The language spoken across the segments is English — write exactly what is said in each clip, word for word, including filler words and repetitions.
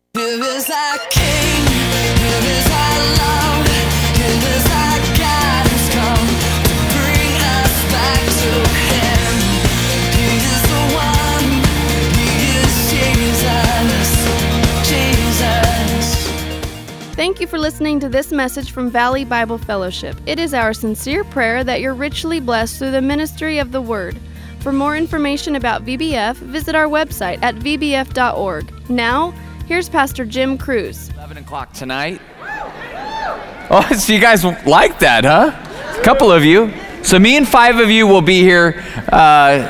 Give us our King, give us our love, give us our God who's come to bring us back to Him. He is the one, He is Jesus, Jesus. Thank you for listening to this message from Valley Bible Fellowship. It is our sincere prayer that you're richly blessed through the ministry of the Word. For more information about V B F, visit our website at v b f dot org. Now, here's Pastor Jim Cruz. eleven o'clock tonight. Oh, so you guys like that, huh? A couple of you. So me and five of you will be here uh,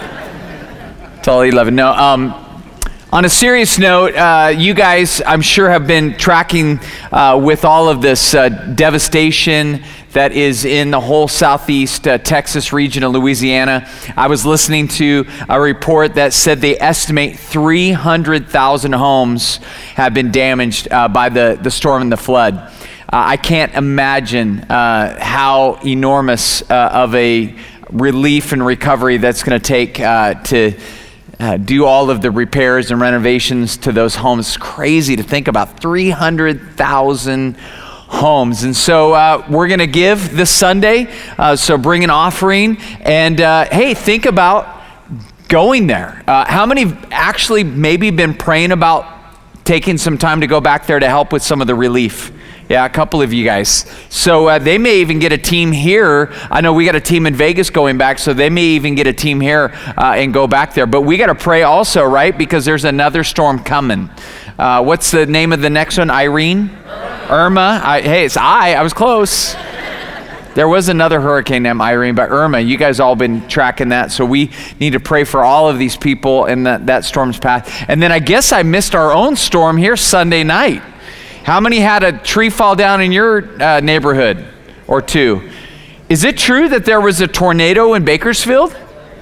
till eleven. No, um, on a serious note, uh, you guys, I'm sure, have been tracking uh, with all of this uh, devastation that is in the whole southeast uh, Texas region of Louisiana. I was listening to a report that said they estimate three hundred thousand homes have been damaged uh, by the, the storm and the flood. Uh, I can't imagine uh, how enormous uh, of a relief and recovery that's going to take uh, to uh, do all of the repairs and renovations to those homes. It's crazy to think about three hundred thousand homes. And so uh, we're going to give this Sunday, uh, so bring an offering, and uh, hey, think about going there. Uh, how many actually maybe been praying about taking some time to go back there to help with some of the relief? Yeah, a couple of you guys. So uh, they may even get a team here. I know we got a team in Vegas going back, so they may even get a team here uh, and go back there. But we got to pray also, right? Because there's another storm coming. Uh, what's the name of the next one? Irene? Irma? I, hey, it's I. I was close. There was another hurricane named Irene, but Irma, you guys all been tracking that. So we need to pray for all of these people in that, that storm's path. And then I guess I missed our own storm here Sunday night. How many had a tree fall down in your uh, neighborhood or two? Is it true that there was a tornado in Bakersfield?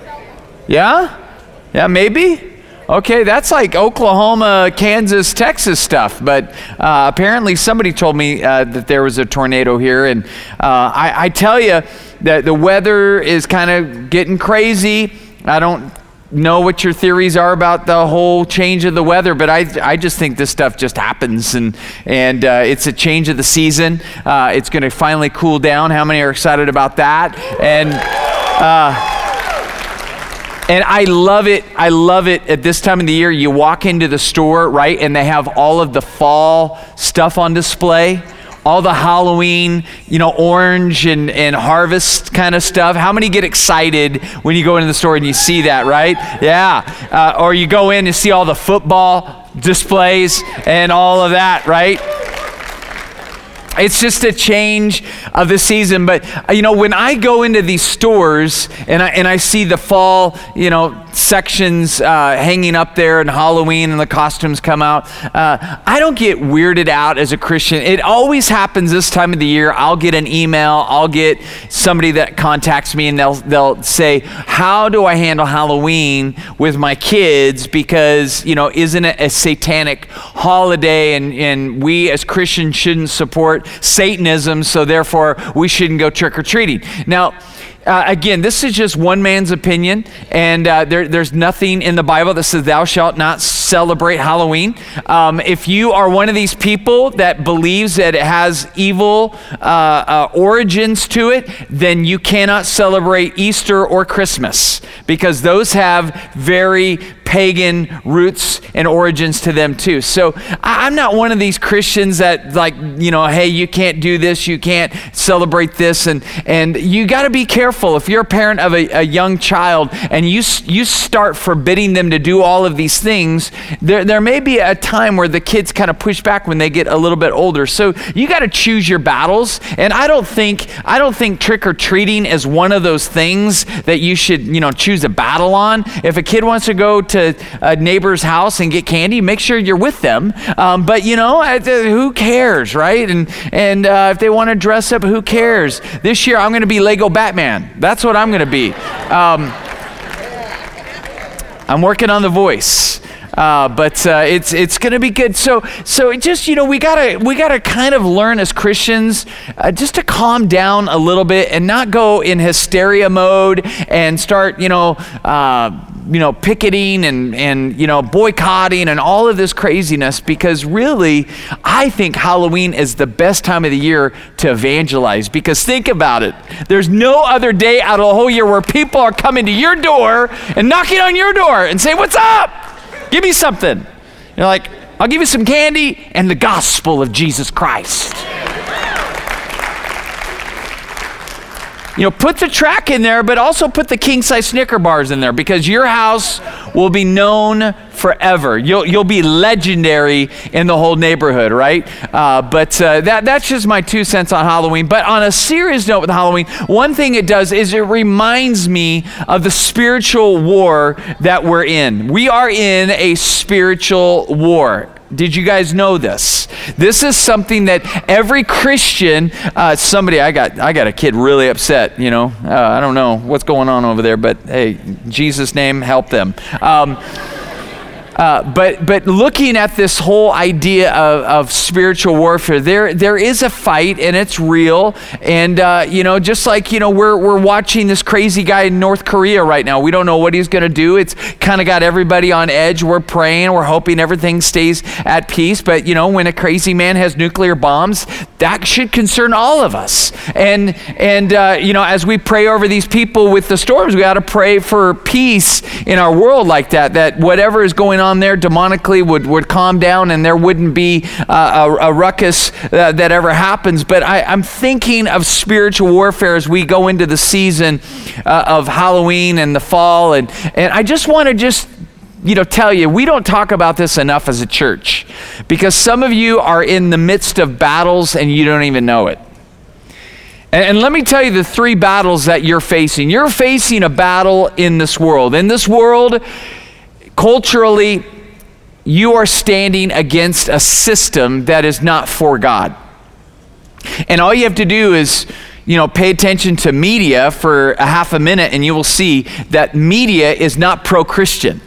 Yeah? Yeah, maybe? Okay, that's like Oklahoma, Kansas, Texas stuff. But uh, apparently somebody told me uh, that there was a tornado here. And uh, I, I tell you that the weather is kind of getting crazy. I don't know what your theories are about the whole change of the weather, but I I just think this stuff just happens, and and uh, it's a change of the season. Uh, it's going to finally cool down. How many are excited about that? And uh, and I love it. I love it at this time of the year. You walk into the store, right, and they have all of the fall stuff on display. All the Halloween, you know, orange and, and harvest kind of stuff. How many get excited when you go into the store and you see that, right? Yeah. Uh, or you go in and see all the football displays and all of that, right? It's just a change of the season. But, you know, when I go into these stores and I, and I see the fall, you know, sections uh, hanging up there and Halloween and the costumes come out, uh, I don't get weirded out as a Christian. It always happens this time of the year. I'll get an email. I'll get somebody that contacts me and they'll, they'll say, how do I handle Halloween with my kids? Because, you know, isn't it a satanic holiday, and, and we as Christians shouldn't support Satanism, so therefore we shouldn't go trick-or-treating. Now, Uh, again, this is just one man's opinion, and uh, there, there's nothing in the Bible that says thou shalt not celebrate Halloween. Um, if you are one of these people that believes that it has evil uh, uh, origins to it, then you cannot celebrate Easter or Christmas, because those have very pagan roots and origins to them too. So I'm not one of these Christians that, like, you know, hey, you can't do this, you can't celebrate this, and and you got to be careful. If you're a parent of a, a young child and you you start forbidding them to do all of these things, there there may be a time where the kids kind of push back when they get a little bit older. So you got to choose your battles. And I don't think I don't think trick or treating is one of those things that you should, you know, choose a battle on. If a kid wants to go to a neighbor's house and get candy, make sure you're with them. Um, but you know, who cares, right? And and uh, if they want to dress up, who cares? This year I'm going to be Lego Batman. That's what I'm going to be. Um, I'm working on the voice. Uh, but uh, it's it's going to be good. So so it just, you know, we gotta we gotta kind of learn as Christians uh, just to calm down a little bit and not go in hysteria mode and start, you know, uh, you know, picketing and, and, you know, boycotting and all of this craziness, because really, I think Halloween is the best time of the year to evangelize. Because think about it. There's no other day out of the whole year where people are coming to your door and knocking on your door and say, what's up? Give me something. You're like, I'll give you some candy and the gospel of Jesus Christ. You know, put the track in there, but also put the king-size Snicker bars in there, because your house will be known forever. You'll you'll be legendary in the whole neighborhood, right? Uh, but uh, that that's just my two cents on Halloween. But on a serious note with Halloween, one thing it does is it reminds me of the spiritual war that we're in. We are in a spiritual war. Did you guys know this? This is something that every Christian, uh, somebody, I got I got a kid really upset, you know. Uh, I don't know what's going on over there, but hey, in Jesus' name, help them. Um, Uh, but but looking at this whole idea of, of spiritual warfare, there there is a fight, and it's real. And uh, you know, just like you know, we're we're watching this crazy guy in North Korea right now. We don't know what he's going to do. It's kind of got everybody on edge. We're praying. We're hoping everything stays at peace. But you know, when a crazy man has nuclear bombs, that should concern all of us. And and uh, you know, as we pray over these people with the storms, we got to pray for peace in our world like that. That whatever is going on there demonically would, would calm down, and there wouldn't be uh, a, a ruckus uh, that ever happens. But I, I'm thinking of spiritual warfare as we go into the season uh, of Halloween and the fall, and, and I just want to just you know, tell you, we don't talk about this enough as a church, because some of you are in the midst of battles and you don't even know it. And, and let me tell you the three battles that you're facing. You're facing a battle in this world. In this world, culturally, you are standing against a system that is not for God. And all you have to do is, you know, pay attention to media for a half a minute, and you will see that media is not pro-Christian.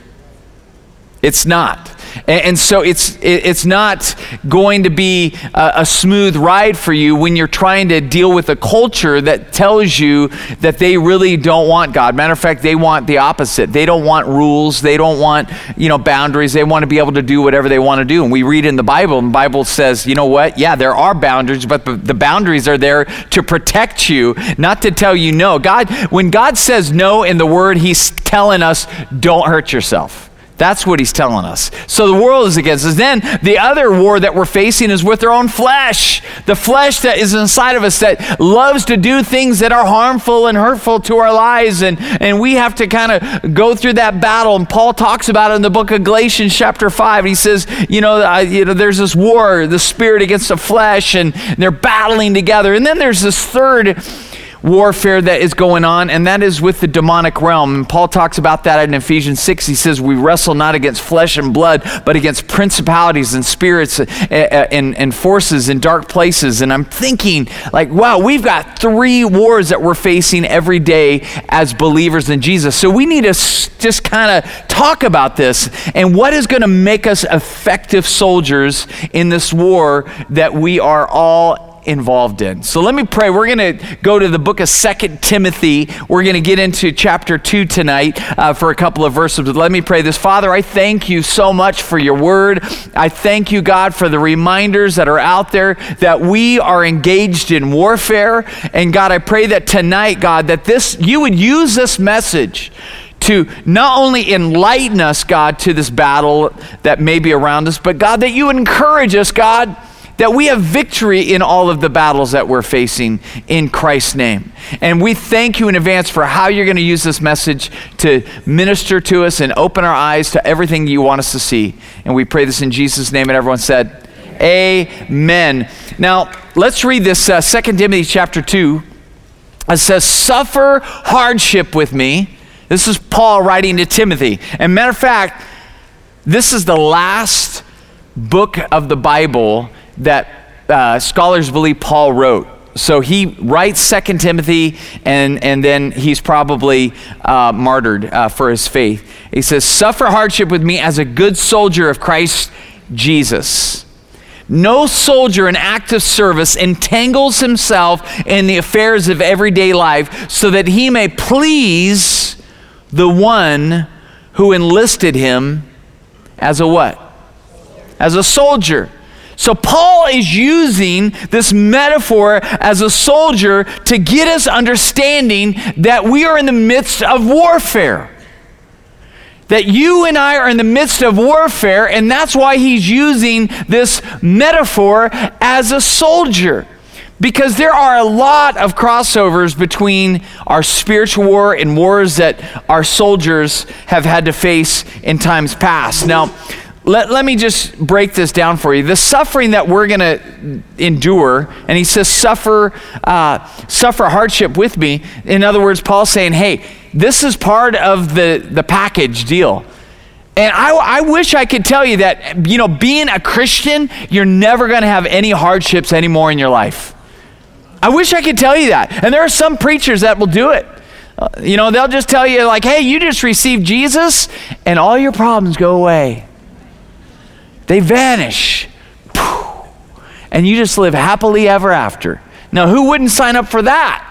It's not. And, and so it's it, it's not going to be a, a smooth ride for you when you're trying to deal with a culture that tells you that they really don't want God. Matter of fact, they want the opposite. They don't want rules. They don't want, you know, boundaries. They want to be able to do whatever they want to do. And we read in the Bible, and the Bible says, you know what? Yeah, there are boundaries, but the, the boundaries are there to protect you, not to tell you no. God, when God says no in the Word, He's telling us, don't hurt yourself. That's what He's telling us. So the world is against us. Then the other war that we're facing is with our own flesh. The flesh that is inside of us that loves to do things that are harmful and hurtful to our lives. And, and we have to kind of go through that battle. And Paul talks about it in the book of Galatians chapter five. He says, you know, uh, you know, there's this war, the spirit against the flesh, and they're battling together. And then there's this third warfare that is going on, and that is with the demonic realm. And Paul talks about that in Ephesians six. He says, we wrestle not against flesh and blood, but against principalities and spirits and, and forces in dark places. And I'm thinking, like, wow, we've got three wars that we're facing every day as believers in Jesus. So we need to just kind of talk about this and what is going to make us effective soldiers in this war that we are all involved in. So let me pray. We're going to go to the book of Second Timothy. We're going to get into chapter two tonight uh, for a couple of verses. But let me pray this. Father, I thank you so much for your word. I thank you, God, for the reminders that are out there that we are engaged in warfare. And God, I pray that tonight, God, that this you would use this message to not only enlighten us, God, to this battle that may be around us, but God, that you would encourage us, God, that we have victory in all of the battles that we're facing in Christ's name. And we thank you in advance for how you're going to use this message to minister to us and open our eyes to everything you want us to see. And we pray this in Jesus' name, and everyone said, amen. Now, let's read this uh, Second Timothy chapter two. It says, suffer hardship with me. This is Paul writing to Timothy. And matter of fact, this is the last book of the Bible that uh, scholars believe Paul wrote. So he writes Second Timothy, and, and then he's probably uh, martyred uh, for his faith. He says, suffer hardship with me as a good soldier of Christ Jesus. No soldier in active service entangles himself in the affairs of everyday life so that he may please the one who enlisted him as a what? As a soldier. So Paul is using this metaphor as a soldier to get us understanding that we are in the midst of warfare. That you and I are in the midst of warfare, and that's why he's using this metaphor as a soldier. Because there are a lot of crossovers between our spiritual war and wars that our soldiers have had to face in times past. Now, let, let me just break this down for you. The suffering that we're going to endure, and he says, suffer, uh, suffer hardship with me. In other words, Paul's saying, hey, this is part of the, the package deal. And I, I wish I could tell you that, you know, being a Christian, you're never going to have any hardships anymore in your life. I wish I could tell you that. And there are some preachers that will do it. Uh, you know, they'll just tell you like, hey, you just received Jesus and all your problems go away. They vanish. And you just live happily ever after. Now, who wouldn't sign up for that?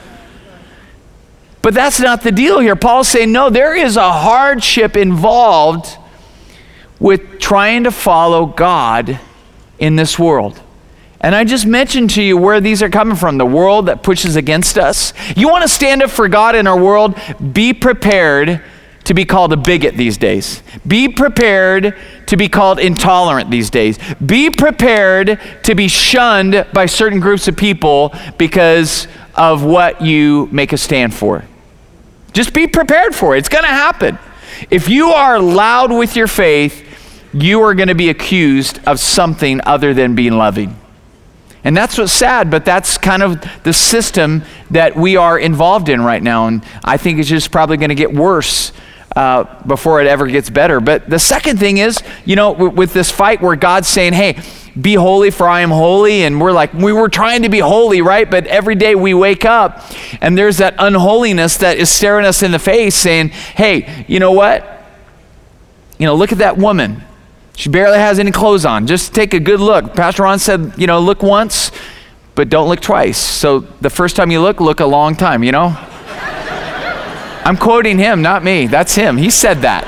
But that's not the deal here. Paul's saying, no, there is a hardship involved with trying to follow God in this world. And I just mentioned to you where these are coming from, the world that pushes against us. You want to stand up for God in our world, be prepared to be called a bigot these days. Be prepared to be called intolerant these days. Be prepared to be shunned by certain groups of people because of what you make a stand for. Just be prepared for it. It's going to happen. If you are loud with your faith, you are going to be accused of something other than being loving. And that's what's sad, but that's kind of the system that we are involved in right now. And I think it's just probably going to get worse uh, before it ever gets better. But the second thing is, you know, w- with this fight where God's saying, hey, be holy for I am holy. And we're like, we were trying to be holy, right? But every day we wake up and there's that unholiness that is staring us in the face saying, hey, you know what? You know, look at that woman. She barely has any clothes on. Just take a good look. Pastor Ron said, you know, look once, but don't look twice. So the first time you look, look a long time, you know? I'm quoting him, not me. That's him. He said that.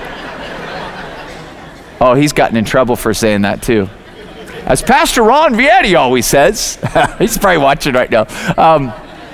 Oh, he's gotten in trouble for saying that too. As Pastor Ron Vietti always says. He's probably watching right now. Um,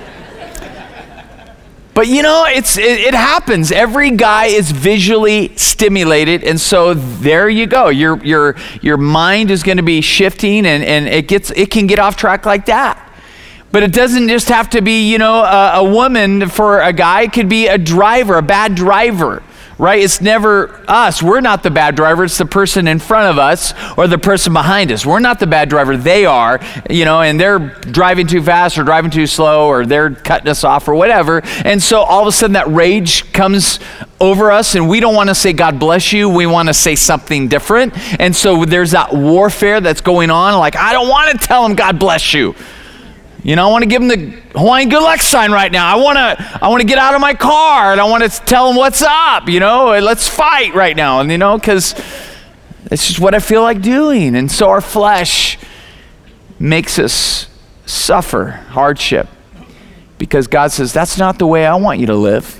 But you know, it's it, it happens. Every guy is visually stimulated, and so there you go. Your your your mind is going to be shifting, and, and it gets it can get off track like that. But it doesn't just have to be, you know, a, a woman for a guy. It could be a driver, a bad driver, right? It's never us. We're not the bad driver. It's the person in front of us or the person behind us. We're not the bad driver. They are, you know, and they're driving too fast or driving too slow or they're cutting us off or whatever. And so all of a sudden that rage comes over us and we don't want to say, God bless you. We want to say something different. And so there's that warfare that's going on. Like, I don't want to tell him, God bless you. You know, I want to give him the Hawaiian good luck sign right now. I want to I want to get out of my car and I want to tell him what's up, you know, let's fight right now. And, you know, because it's just what I feel like doing. And so our flesh makes us suffer hardship because God says, that's not the way I want you to live.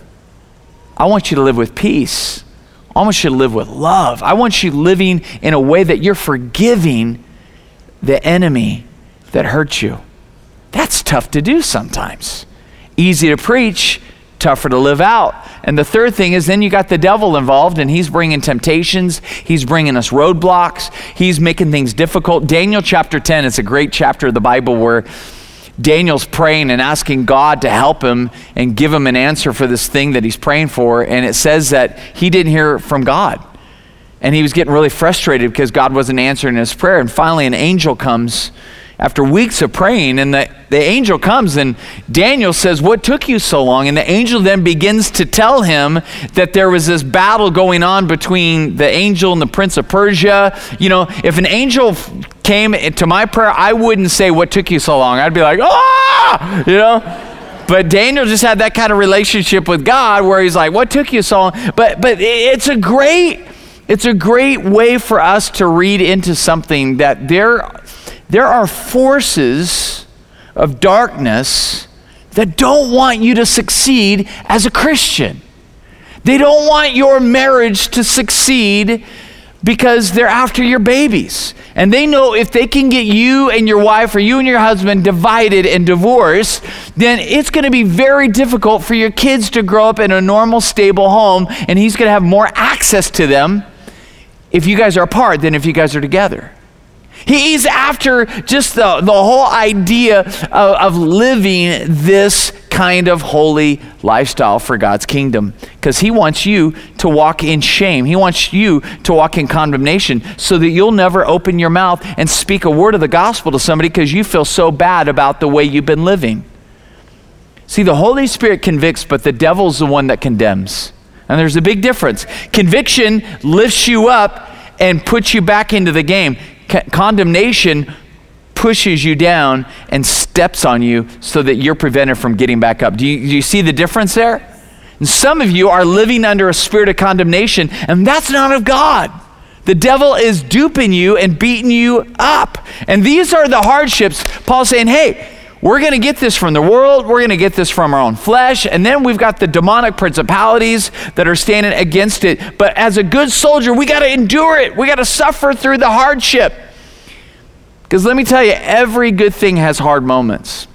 I want you to live with peace. I want you to live with love. I want you living in a way that you're forgiving the enemy that hurt you. That's tough to do sometimes. Easy to preach, tougher to live out. And the third thing is then you got the devil involved and he's bringing temptations. He's bringing us roadblocks. He's making things difficult. Daniel chapter ten is a great chapter of the Bible where Daniel's praying and asking God to help him and give him an answer for this thing that he's praying for. And it says that he didn't hear from God. And he was getting really frustrated because God wasn't answering his prayer. And finally an angel comes after weeks of praying, and the, the angel comes and Daniel says, what took you so long? And the angel then begins to tell him that there was this battle going on between the angel and the prince of Persia. You know, if an angel came to my prayer, I wouldn't say, what took you so long? I'd be like, ah, you know? But Daniel just had that kind of relationship with God where he's like, what took you so long? But, but it's a great, it's a great way for us to read into something that there There are forces of darkness that don't want you to succeed as a Christian. They don't want your marriage to succeed because they're after your babies. And they know if they can get you and your wife or you and your husband divided and divorced, then it's going to be very difficult for your kids to grow up in a normal, stable home, and he's going to have more access to them if you guys are apart than if you guys are together. He's after just the, the whole idea of, of living this kind of holy lifestyle for God's kingdom, because he wants you to walk in shame. He wants you to walk in condemnation so that you'll never open your mouth and speak a word of the gospel to somebody because you feel so bad about the way you've been living. See, the Holy Spirit convicts, but the devil's the one that condemns. And there's a big difference. Conviction lifts you up and puts you back into the game. C- condemnation pushes you down and steps on you so that you're prevented from getting back up. Do you, do you see the difference there? And some of you are living under a spirit of condemnation, and that's not of God. The devil is duping you and beating you up. And these are the hardships. Paul's saying, hey, we're going to get this from the world. We're going to get this from our own flesh. And then we've got the demonic principalities that are standing against it. But as a good soldier, we got to endure it. We got to suffer through the hardship. Because let me tell you, every good thing has hard moments.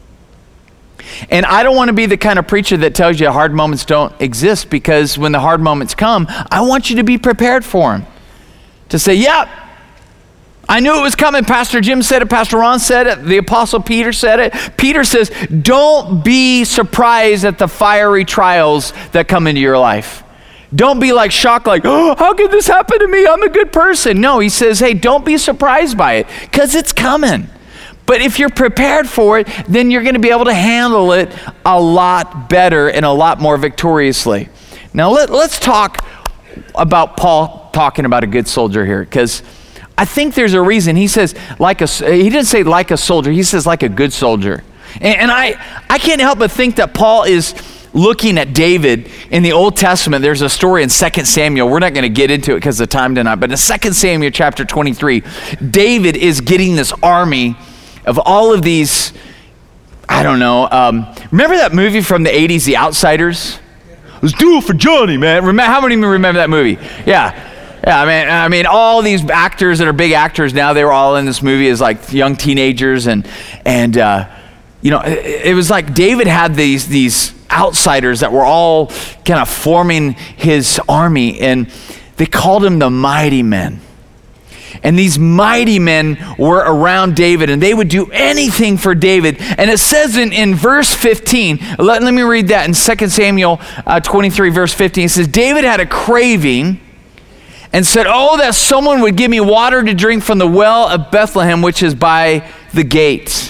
And I don't want to be the kind of preacher that tells you hard moments don't exist, because when the hard moments come, I want you to be prepared for them. To say, yep, yeah, I knew it was coming. Pastor Jim said it. Pastor Ron said it. The Apostle Peter said it. Peter says, don't be surprised at the fiery trials that come into your life. Don't be like shocked, like, oh, how could this happen to me? I'm a good person. No, he says, hey, don't be surprised by it, because it's coming. But if you're prepared for it, then you're going to be able to handle it a lot better and a lot more victoriously. Now, let, let's talk about Paul talking about a good soldier here, because I think there's a reason. He says, like a, he didn't say like a soldier, he says like a good soldier. And, and I, I can't help but think that Paul is looking at David in the Old Testament. There's a story in Second Samuel. We're not going to get into it because of time tonight, but in Second Samuel chapter twenty-three, David is getting this army of all of these, I don't know, um, remember that movie from the eighties, The Outsiders? Let's do it for Johnny, man. Remember, how many of you remember that movie? Yeah. Yeah, I mean, I mean, all these actors that are big actors now, they were all in this movie as like young teenagers, and and uh, you know, it, it was like David had these these outsiders that were all kind of forming his army, and they called him the mighty men. And these mighty men were around David, and they would do anything for David. And it says in, in verse fifteen, let, let me read that in Second Samuel uh, twenty-three, verse fifteen. It says, David had a craving and said, oh, that someone would give me water to drink from the well of Bethlehem, which is by the gate.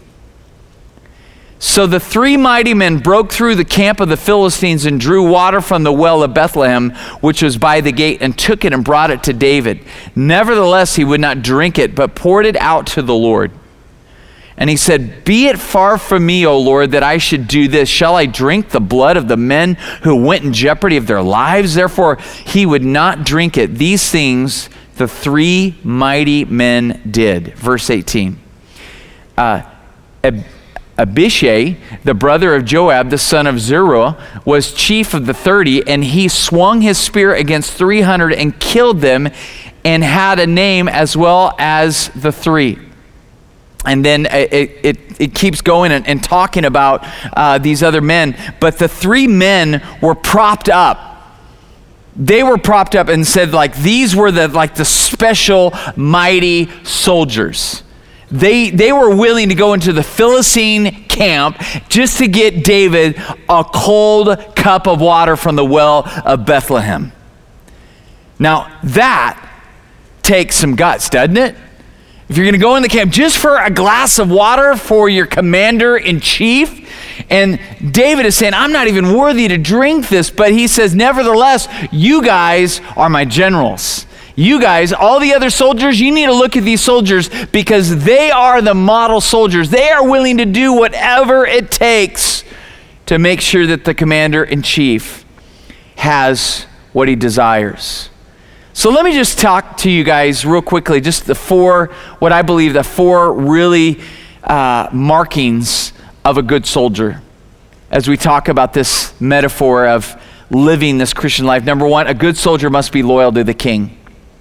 So the three mighty men broke through the camp of the Philistines and drew water from the well of Bethlehem, which was by the gate, and took it and brought it to David. Nevertheless, he would not drink it, but poured it out to the Lord. And he said, be it far from me, O Lord, that I should do this. Shall I drink the blood of the men who went in jeopardy of their lives? Therefore, he would not drink it. These things the three mighty men did. Verse eighteen. Uh, Ab- Abishai, the brother of Joab, the son of Zeruiah, was chief of the thirty, and he swung his spear against three hundred and killed them, and had a name as well as the three. And then it, it, it keeps going and, and talking about uh, these other men. But the three men were propped up. They were propped up and said, like, these were the like the special mighty soldiers. They they were willing to go into the Philistine camp just to get David a cold cup of water from the well of Bethlehem. Now that takes some guts, doesn't it? If you're going to go in the camp just for a glass of water for your commander-in-chief, and David is saying, I'm not even worthy to drink this, but he says, nevertheless, you guys are my generals. You guys, all the other soldiers, you need to look at these soldiers because they are the model soldiers. They are willing to do whatever it takes to make sure that the commander-in-chief has what he desires. So let me just talk to you guys real quickly, just the four, what I believe the four really uh, markings of a good soldier as we talk about this metaphor of living this Christian life. Number one, a good soldier must be loyal to the king.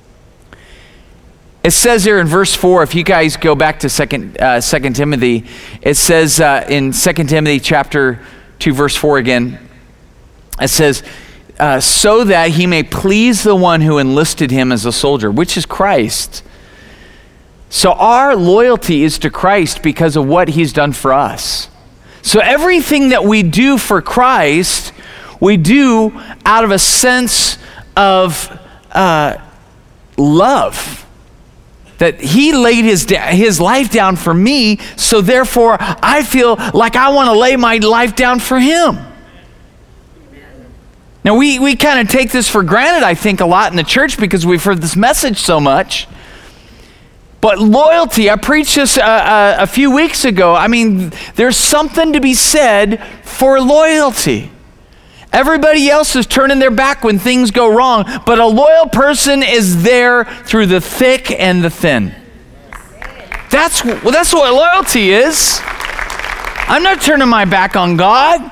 It says here in verse four, if you guys go back to Second uh, Second Timothy, it says uh, in Second Timothy chapter two, verse four again, it says, uh, so that he may please the one who enlisted him as a soldier, which is Christ. So our loyalty is to Christ because of what he's done for us. So everything that we do for Christ, we do out of a sense of uh, love. That he laid his, his life down for me, so therefore I feel like I want to lay my life down for him. Now we, we kind of take this for granted, I think, a lot in the church because we've heard this message so much. But loyalty, I preached this uh, uh, a few weeks ago. I mean, there's something to be said for loyalty. Everybody else is turning their back when things go wrong, but a loyal person is there through the thick and the thin. That's, well, that's what loyalty is. I'm not turning my back on God.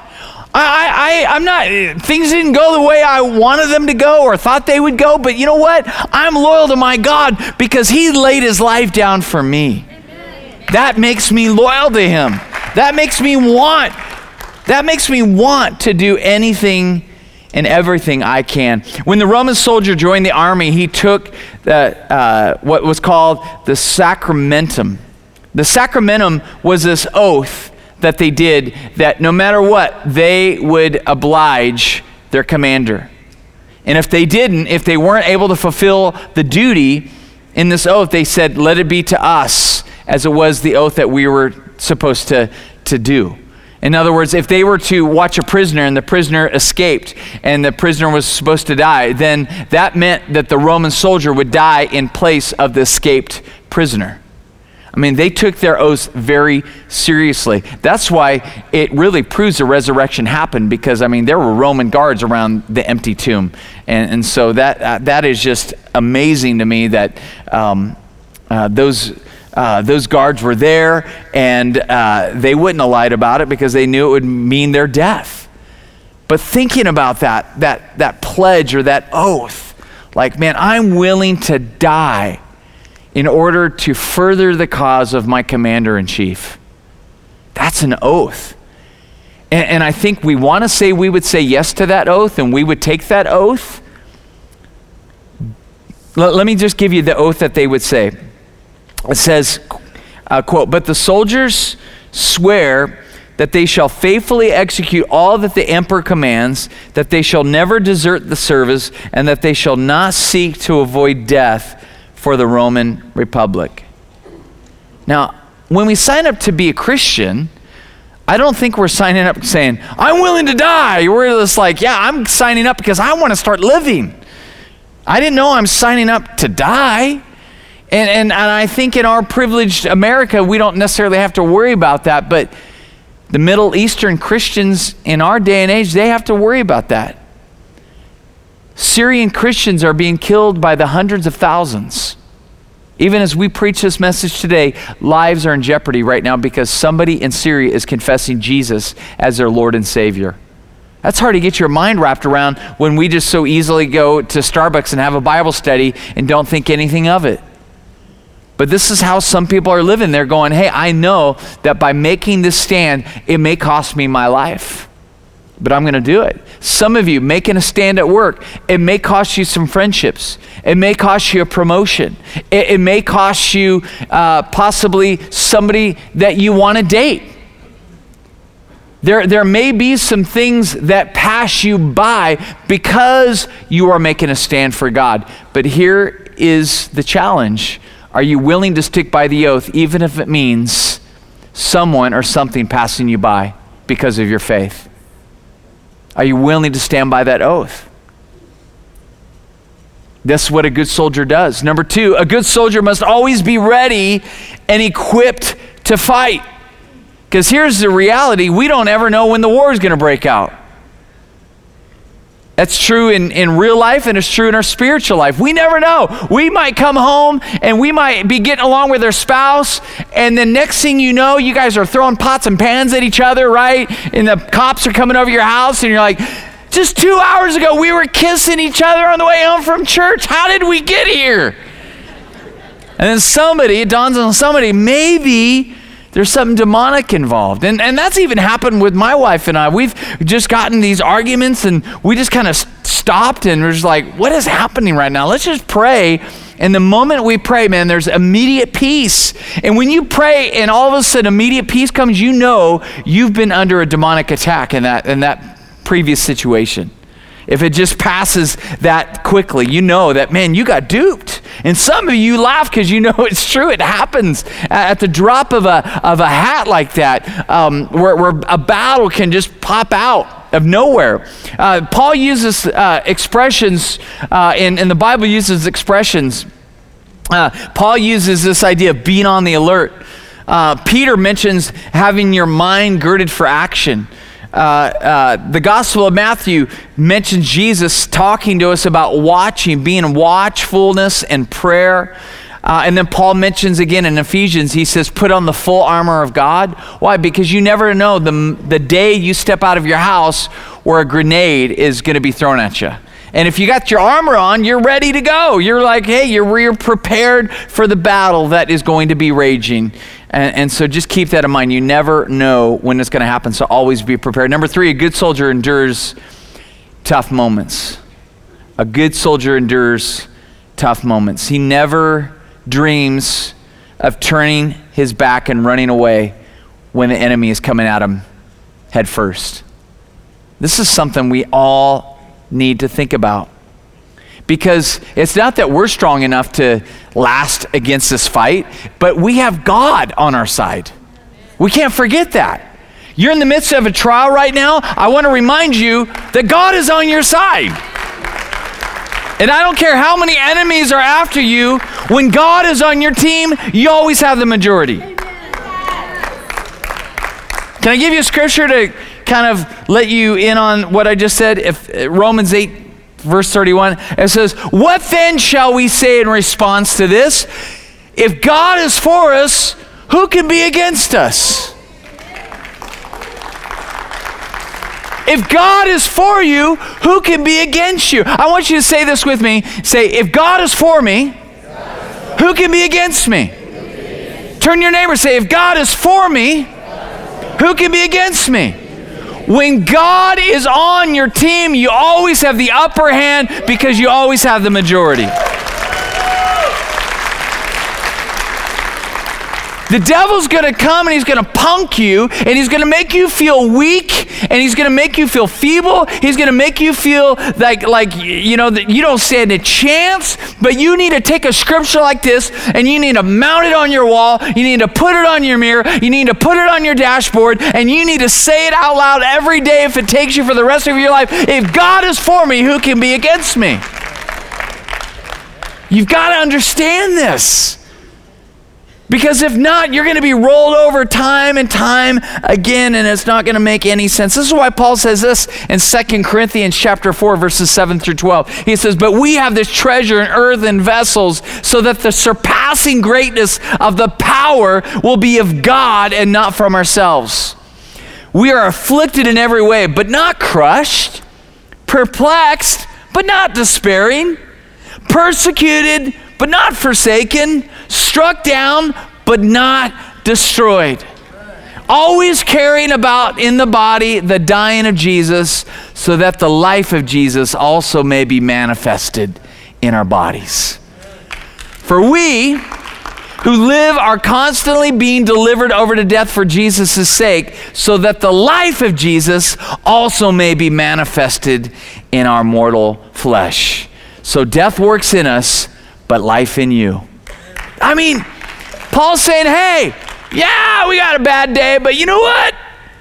I, I, I'm not, things didn't go the way I wanted them to go or thought they would go, but you know what? I'm loyal to my God because he laid his life down for me. That makes me loyal to him. That makes me want That makes me want to do anything and everything I can. When the Roman soldier joined the army, he took the, uh, what was called the sacramentum. The sacramentum was this oath that they did that no matter what, they would oblige their commander. And if they didn't, if they weren't able to fulfill the duty in this oath, they said, let it be to us as it was the oath that we were supposed to, to do. In other words, if they were to watch a prisoner and the prisoner escaped and the prisoner was supposed to die, then that meant that the Roman soldier would die in place of the escaped prisoner. I mean, they took their oaths very seriously. That's why it really proves the resurrection happened because, I mean, there were Roman guards around the empty tomb. And, and so that uh, that is just amazing to me that um, uh, those... Uh, those guards were there, and uh, they wouldn't have lied about it because they knew it would mean their death. But thinking about that, that, that pledge or that oath, like, man, I'm willing to die in order to further the cause of my commander-in-chief. That's an oath. And, and I think we want to say we would say yes to that oath, and we would take that oath. L- let me just give you the oath that they would say. It says, uh, quote, but the soldiers swear that they shall faithfully execute all that the emperor commands, that they shall never desert the service, and that they shall not seek to avoid death for the Roman Republic. Now, when we sign up to be a Christian, I don't think we're signing up saying, I'm willing to die. We're just like, yeah, I'm signing up because I want to start living. I didn't know I'm signing up to die. And, and and I think in our privileged America, we don't necessarily have to worry about that, but the Middle Eastern Christians in our day and age, they have to worry about that. Syrian Christians are being killed by the hundreds of thousands. Even as we preach this message today, lives are in jeopardy right now because somebody in Syria is confessing Jesus as their Lord and Savior. That's hard to get your mind wrapped around when we just so easily go to Starbucks and have a Bible study and don't think anything of it. But this is how some people are living. They're going, hey, I know that by making this stand, it may cost me my life, but I'm going to do it. Some of you making a stand at work, it may cost you some friendships. It may cost you a promotion. It, it may cost you uh, possibly somebody that you want to date. There, there may be some things that pass you by because you are making a stand for God. But here is the challenge. Are you willing to stick by the oath, even if it means someone or something passing you by because of your faith? Are you willing to stand by that oath? That's what a good soldier does. Number two, a good soldier must always be ready and equipped to fight. Because here's the reality, we don't ever know when the war is going to break out. That's true in, in real life, and it's true in our spiritual life. We never know. We might come home and we might be getting along with our spouse, and the next thing you know, you guys are throwing pots and pans at each other, right? And the cops are coming over your house, and you're like, just Just two hours ago, we were kissing each other on the way home from church. How did we get here? And then somebody, it dawns on somebody, maybe there's something demonic involved. And and that's even happened with my wife and I. We've just gotten these arguments and we just kind of stopped and we're just like, what is happening right now? Let's just pray. And the moment we pray, man, there's immediate peace. And when you pray and all of a sudden immediate peace comes, you know you've been under a demonic attack in that in that previous situation. If it just passes that quickly, you know that, man, you got duped. And some of you laugh because you know it's true. It happens at the drop of a of a hat like that, um, where, where a battle can just pop out of nowhere. Uh, Paul uses uh, expressions, uh, in, in the Bible uses expressions. Uh, Paul uses this idea of being on the alert. Uh, Peter mentions having your mind girded for action. Uh, uh, the Gospel of Matthew mentions Jesus talking to us about watching, being in watchfulness and prayer. Uh, and then Paul mentions again in Ephesians, he says, put on the full armor of God. Why? Because you never know the, the day you step out of your house where a grenade is going to be thrown at you. And if you got your armor on, you're ready to go. You're like, hey, you're, you're prepared for the battle that is going to be raging. And, and so just keep that in mind. You never know when it's going to happen, so always be prepared. Number three, a good soldier endures tough moments. A good soldier endures tough moments. He never dreams of turning his back and running away when the enemy is coming at him head first. This is something we all need to think about, because it's not that we're strong enough to last against this fight, but we have God on our side. We can't forget that. You're in the midst of a trial right now. I want to remind you that God is on your side. And I don't care how many enemies are after you, when God is on your team, you always have the majority. Can I give you a scripture to kind of let you in on what I just said? If Romans eight, verse thirty-one, it says, what then shall we say in response to this? If God is for us, who can be against us? If God is for you, who can be against you? I want you to say this with me. Say, if God is for me, who can be against me? Turn to your neighbor, say, if God is for me, who can be against me? When God is on your team, you always have the upper hand because you always have the majority. The devil's going to come and he's going to punk you and he's going to make you feel weak and he's going to make you feel feeble. He's going to make you feel like, like you know, that you don't stand a chance, but you need to take a scripture like this and you need to mount it on your wall. You need to put it on your mirror. You need to put it on your dashboard and you need to say it out loud every day if it takes you for the rest of your life. If God is for me, who can be against me? You've got to understand this. Because if not, you're going to be rolled over time and time again, and it's not going to make any sense. This is why Paul says this in Second Corinthians chapter four, verses seven through twelve. He says, but we have this treasure in earthen vessels so that the surpassing greatness of the power will be of God and not from ourselves. We are afflicted in every way, but not crushed, perplexed, but not despairing, persecuted, but not forsaken, struck down, but not destroyed. Always carrying about in the body the dying of Jesus, so that the life of Jesus also may be manifested in our bodies. For we who live are constantly being delivered over to death for Jesus' sake, so that the life of Jesus also may be manifested in our mortal flesh. So death works in us, but life in you. I mean, Paul's saying, hey, yeah, we got a bad day, but you know what?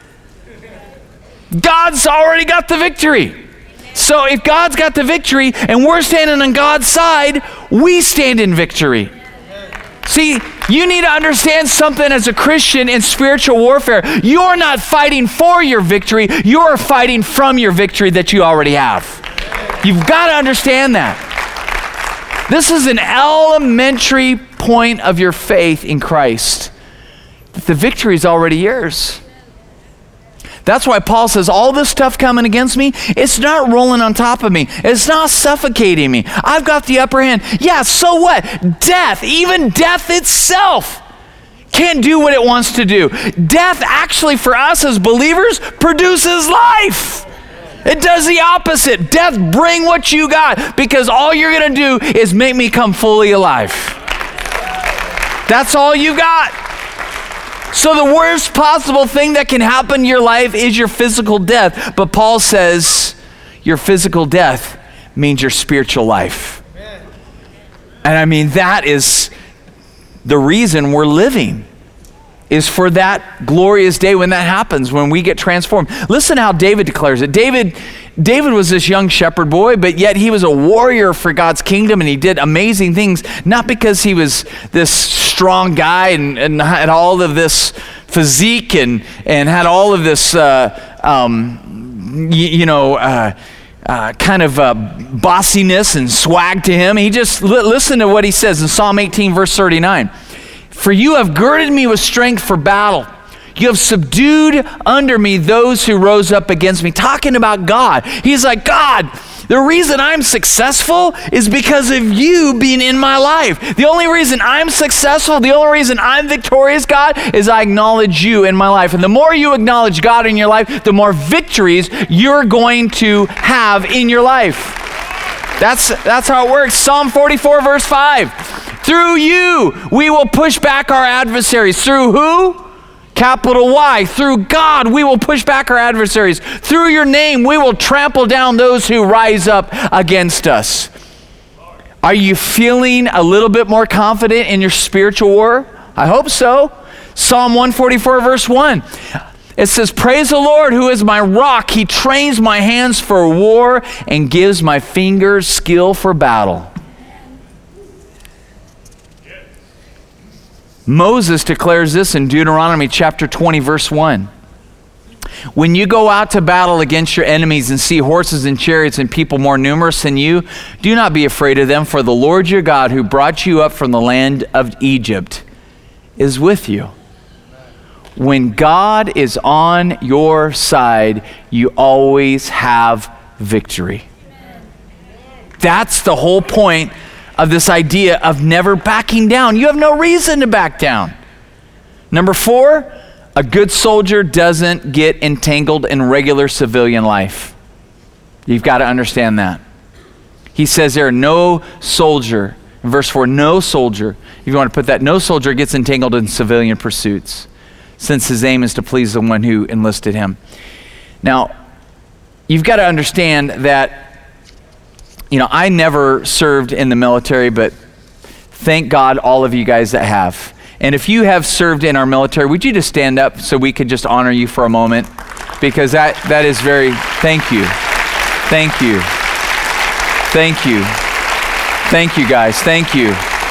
God's already got the victory. So if God's got the victory and we're standing on God's side, we stand in victory. See, you need to understand something as a Christian in spiritual warfare. You're not fighting for your victory. You're fighting from your victory that you already have. You've got to understand that. This is an elementary point of your faith in Christ. The victory is already yours. That's why Paul says, all this stuff coming against me, it's not rolling on top of me. It's not suffocating me. I've got the upper hand. Yeah, so what? Death, even death itself, can't do what it wants to do. Death actually, for us as believers, produces life. It does the opposite. Death, bring what you got, because all you're going to do is make me come fully alive. That's all you got. So the worst possible thing that can happen in your life is your physical death. But Paul says your physical death means your spiritual life. Amen. And I mean, that is the reason we're living, is for that glorious day when that happens, when we get transformed. Listen how David declares it. David, David was this young shepherd boy, but yet he was a warrior for God's kingdom, and he did amazing things, not because he was this strong guy and, and had all of this physique and, and had all of this, uh, um, you, you know, uh, uh, kind of uh, bossiness and swag to him. He just, li- listen to what he says in Psalm eighteen, verse thirty-nine. For you have girded me with strength for battle. You have subdued under me those who rose up against me. Talking about God. He's like, God, the reason I'm successful is because of you being in my life. The only reason I'm successful, the only reason I'm victorious, God, is I acknowledge you in my life. And the more you acknowledge God in your life, the more victories you're going to have in your life. That's, that's how it works. Psalm forty-four, verse five. Through you, we will push back our adversaries. Through who? Capital Y. Through God, we will push back our adversaries. Through your name, we will trample down those who rise up against us. Are you feeling a little bit more confident in your spiritual war? I hope so. Psalm one forty-four, verse one. It says, praise the Lord, who is my rock. He trains my hands for war and gives my fingers skill for battle. Moses declares this in Deuteronomy chapter twenty, verse one. When you go out to battle against your enemies and see horses and chariots and people more numerous than you, do not be afraid of them, for the Lord your God, who brought you up from the land of Egypt, is with you. When God is on your side, you always have victory. That's the whole point of this idea of never backing down. You have no reason to back down. Number four, a good soldier doesn't get entangled in regular civilian life. You've got to understand that. He says there, no soldier, in verse four, no soldier, if you want to put that, no soldier gets entangled in civilian pursuits, since his aim is to please the one who enlisted him. Now, you've got to understand that, you know, I never served in the military, but thank God all of you guys that have. And if you have served in our military, would you just stand up so we could just honor you for a moment? Because that, that is very, thank you. Thank you. Thank you. Thank you guys, thank you.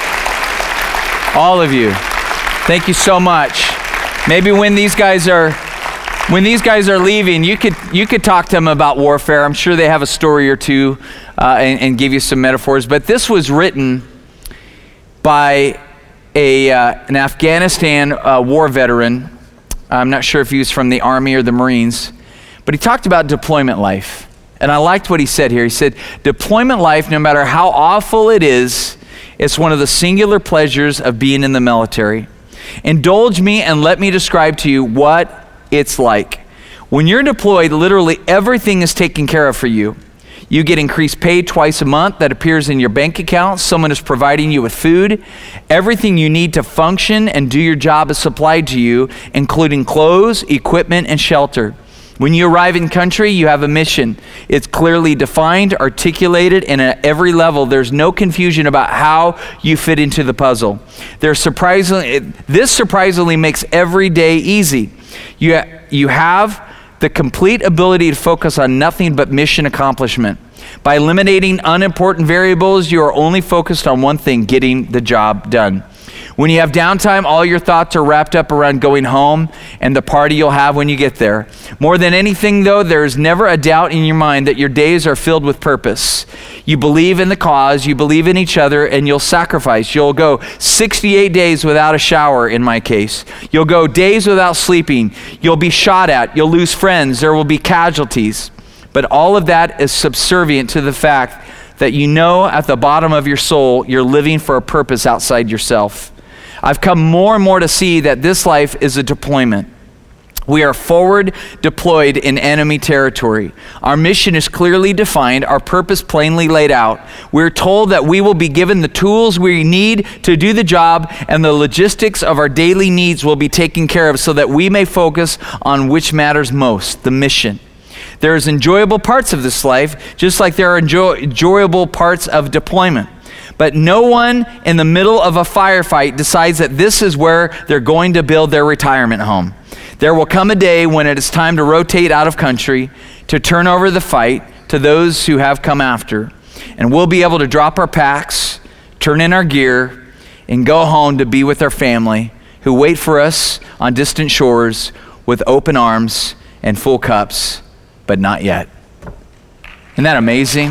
All of you, thank you so much. Maybe when these guys are, when these guys are leaving, you could you could talk to them about warfare. I'm sure they have a story or two uh, and, and give you some metaphors. But this was written by a uh, an Afghanistan uh, war veteran. I'm not sure if he was from the Army or the Marines, but he talked about deployment life. And I liked what he said here. He said, deployment life, no matter how awful it is, it's one of the singular pleasures of being in the military. Indulge me and let me describe to you what it's like. When you're deployed, literally everything is taken care of for you. You get increased pay twice a month that appears in your bank account. Someone is providing you with food. Everything you need to function and do your job is supplied to you, including clothes, equipment, and shelter. When you arrive in country, you have a mission. It's clearly defined, articulated, and at every level, there's no confusion about how you fit into the puzzle. There's surprisingly, this surprisingly makes every day easy. You, you have the complete ability to focus on nothing but mission accomplishment. By eliminating unimportant variables, you are only focused on one thing, getting the job done. When you have downtime, all your thoughts are wrapped up around going home and the party you'll have when you get there. More than anything, though, there is never a doubt in your mind that your days are filled with purpose. You believe in the cause, you believe in each other, and you'll sacrifice. You'll go sixty-eight days without a shower, in my case. You'll go days without sleeping. You'll be shot at. You'll lose friends. There will be casualties. But all of that is subservient to the fact that you know at the bottom of your soul you're living for a purpose outside yourself. I've come more and more to see that this life is a deployment. We are forward deployed in enemy territory. Our mission is clearly defined, our purpose plainly laid out. We're told that we will be given the tools we need to do the job, and the logistics of our daily needs will be taken care of so that we may focus on which matters most, the mission. There's enjoyable parts of this life, just like there are enjoy- enjoyable parts of deployment. But no one in the middle of a firefight decides that this is where they're going to build their retirement home. There will come a day when it is time to rotate out of country, to turn over the fight to those who have come after. And we'll be able to drop our packs, turn in our gear, and go home to be with our family who wait for us on distant shores with open arms and full cups, but not yet. Isn't that amazing?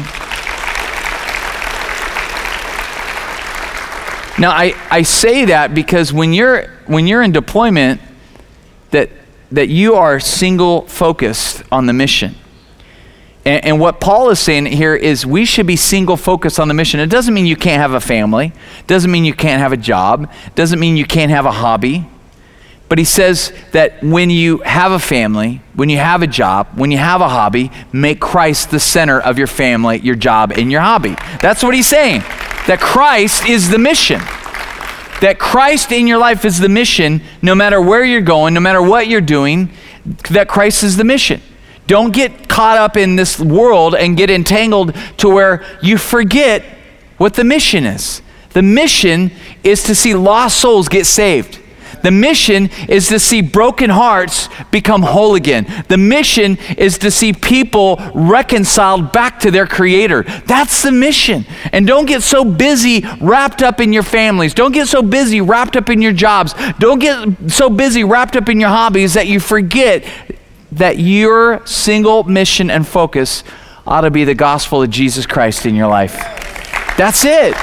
Now, I, I say that because when you're when you're in deployment, that that you are single focused on the mission. And, and what Paul is saying here is we should be single focused on the mission. It doesn't mean you can't have a family. It doesn't mean you can't have a job. It doesn't mean you can't have a hobby. But he says that when you have a family, when you have a job, when you have a hobby, make Christ the center of your family, your job, and your hobby. That's what he's saying. That Christ is the mission. That Christ in your life is the mission, no matter where you're going, no matter what you're doing, that Christ is the mission. Don't get caught up in this world and get entangled to where you forget what the mission is. The mission is to see lost souls get saved. The mission is to see broken hearts become whole again. The mission is to see people reconciled back to their Creator. That's the mission. And don't get so busy wrapped up in your families. Don't get so busy wrapped up in your jobs. Don't get so busy wrapped up in your hobbies that you forget that your single mission and focus ought to be the gospel of Jesus Christ in your life. That's it.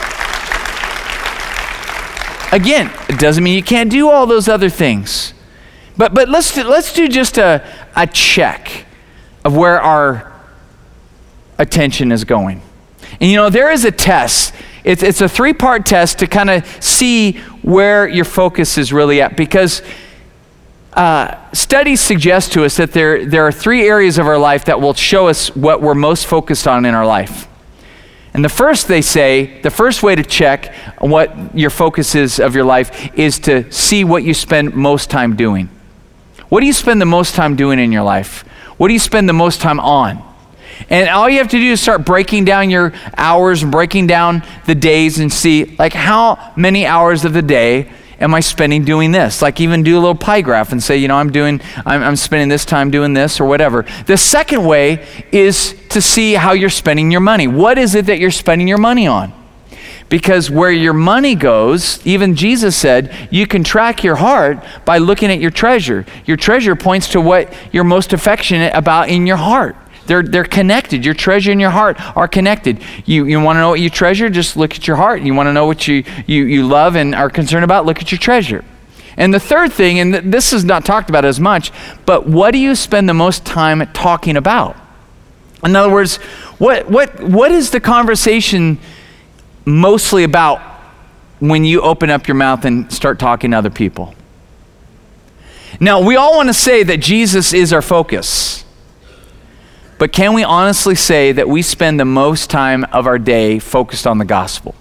Again, it doesn't mean you can't do all those other things. But but let's do, let's do just a, a check of where our attention is going. And you know, there is a test. It's, it's a three-part test to kind of see where your focus is really at, because uh, studies suggest to us that there, there are three areas of our life that will show us what we're most focused on in our life. And the first, they say, the first way to check what your focus is of your life is to see what you spend most time doing. What do you spend the most time doing in your life? What do you spend the most time on? And all you have to do is start breaking down your hours and breaking down the days and see, like, how many hours of the day am I spending doing this? Like, even do a little pie graph and say, you know, I'm doing, I'm, I'm spending this time doing this or whatever. The second way is to see how you're spending your money. What is it that you're spending your money on? Because where your money goes, even Jesus said, you can track your heart by looking at your treasure. Your treasure points to what you're most affectionate about in your heart. They're they're connected. Your treasure and your heart are connected. You you want to know what you treasure? Just look at your heart. You want to know what you, you, you love and are concerned about? Look at your treasure. And the third thing, and th- this is not talked about as much, but what do you spend the most time talking about? In other words, what what what is the conversation mostly about when you open up your mouth and start talking to other people? Now, we all want to say that Jesus is our focus. But can we honestly say that we spend the most time of our day focused on the gospel?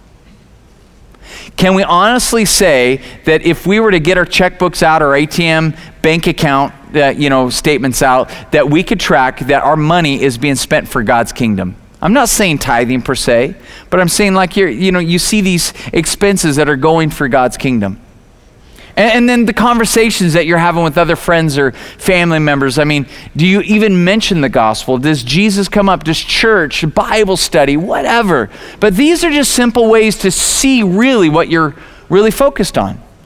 Can we honestly say that if we were to get our checkbooks out, our A T M bank account, uh, you know, statements out, that we could track that our money is being spent for God's kingdom? I'm not saying tithing per se, but I'm saying, like, you're, you know, you see these expenses that are going for God's kingdom. And, and then the conversations that you're having with other friends or family members. I mean, do you even mention the gospel? Does Jesus come up? Does church, Bible study, whatever? But these are just simple ways to see really what you're really focused on.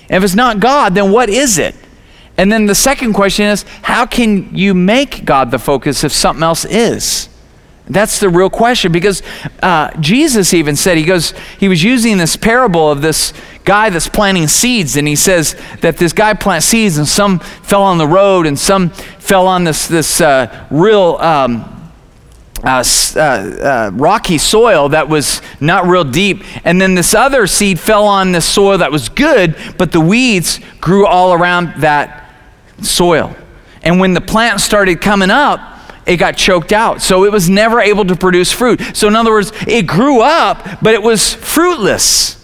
And if it's not God, then what is it? And then the second question is, how can you make God the focus if something else is? That's the real question, because uh, Jesus even said, he goes, he was using this parable of this guy that's planting seeds, and he says that this guy plants seeds, and some fell on the road, and some fell on this this uh, real um, uh, uh, uh, rocky soil that was not real deep, and then this other seed fell on this soil that was good, but the weeds grew all around that soil. And when the plant started coming up, it got choked out. So it was never able to produce fruit. So in other words, it grew up, but it was fruitless.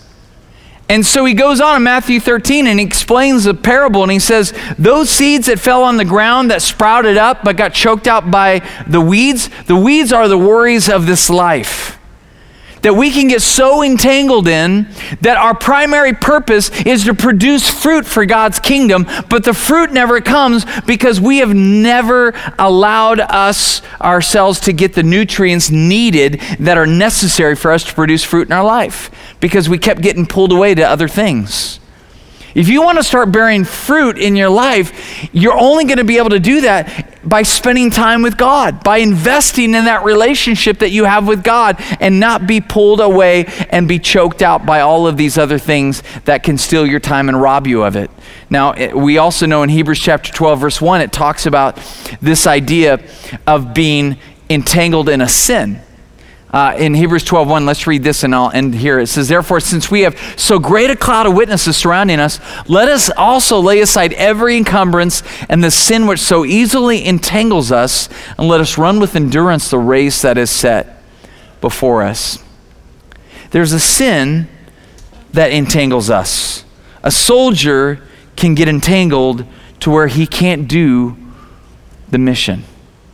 And so he goes on in Matthew thirteen and he explains the parable, and he says, those seeds that fell on the ground that sprouted up but got choked out by the weeds, the weeds are the worries of this life that we can get so entangled in that our primary purpose is to produce fruit for God's kingdom, but the fruit never comes because we have never allowed us ourselves to get the nutrients needed that are necessary for us to produce fruit in our life, because we kept getting pulled away to other things. If you want to start bearing fruit in your life, you're only going to be able to do that by spending time with God, by investing in that relationship that you have with God, and not be pulled away and be choked out by all of these other things that can steal your time and rob you of it. Now, we also know in Hebrews chapter twelve, verse one, it talks about this idea of being entangled in a sin. Uh, in Hebrews twelve one, let's read this and I'll end here. It says, therefore, since we have so great a cloud of witnesses surrounding us, let us also lay aside every encumbrance and the sin which so easily entangles us, and let us run with endurance the race that is set before us. There's a sin that entangles us. A soldier can get entangled to where he can't do the mission.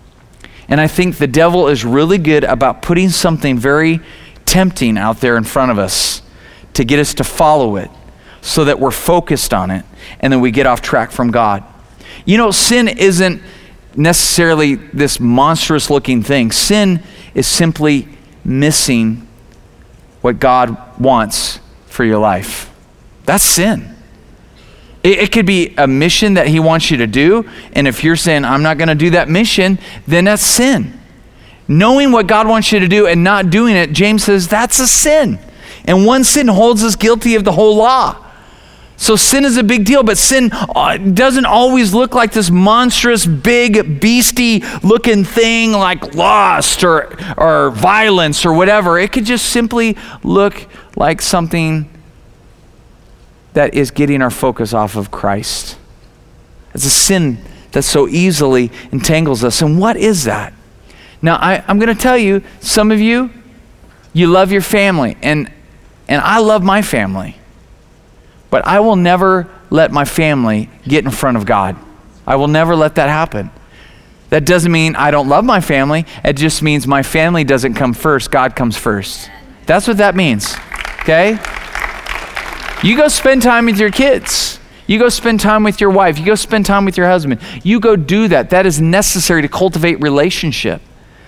And I think the devil is really good about putting something very tempting out there in front of us to get us to follow it so that we're focused on it and then we get off track from God. You know, sin isn't necessarily this monstrous looking thing. Sin is simply missing what God wants for your life. That's sin. It, it could be a mission that he wants you to do, and if you're saying, I'm not going to do that mission, then that's sin. Knowing what God wants you to do and not doing it, James says, that's a sin. And one sin holds us guilty of the whole law. So sin is a big deal, but sin doesn't always look like this monstrous, big, beastie looking thing like lust or, or violence or whatever. It could just simply look like something that is getting our focus off of Christ. It's a sin that so easily entangles us. And what is that? Now, I, I'm going to tell you, some of you, you love your family, and and I love my family. But I will never let my family get in front of God. I will never let that happen. That doesn't mean I don't love my family. It just means my family doesn't come first. God comes first. That's what that means, okay? You go spend time with your kids. You go spend time with your wife. You go spend time with your husband. You go do that. That is necessary to cultivate relationship.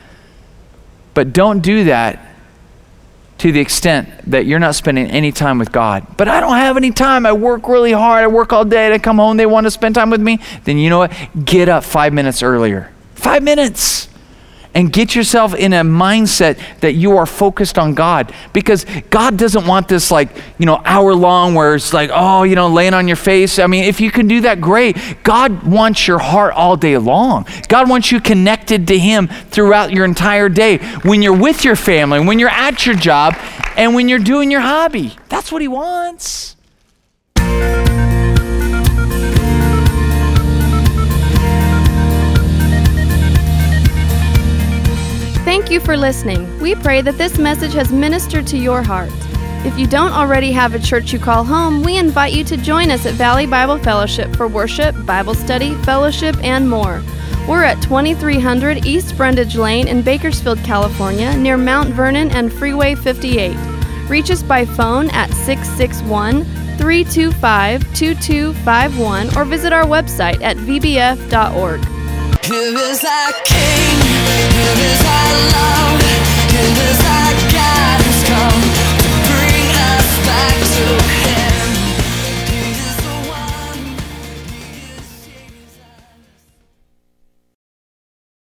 But don't do that to the extent that you're not spending any time with God. But I don't have any time. I work really hard. I work all day. I come home. They want to spend time with me. Then you know what? Get up five minutes earlier. Five minutes. And get yourself in a mindset that you are focused on God. Because God doesn't want this like, you know, hour long where it's like, oh, you know, laying on your face. I mean, if you can do that, great. God wants your heart all day long. God wants you connected to him throughout your entire day. When you're with your family, when you're at your job, and when you're doing your hobby. That's what he wants. Thank you for listening. We pray that this message has ministered to your heart. If you don't already have a church you call home, we invite you to join us at Valley Bible Fellowship for worship, Bible study, fellowship, and more. We're at twenty-three hundred East Brundage Lane in Bakersfield, California, near Mount Vernon and Freeway fifty-eight. Reach us by phone at six six one, three two five, two two five one or visit our website at v b f dot org. Here is our King, here is our love, here is our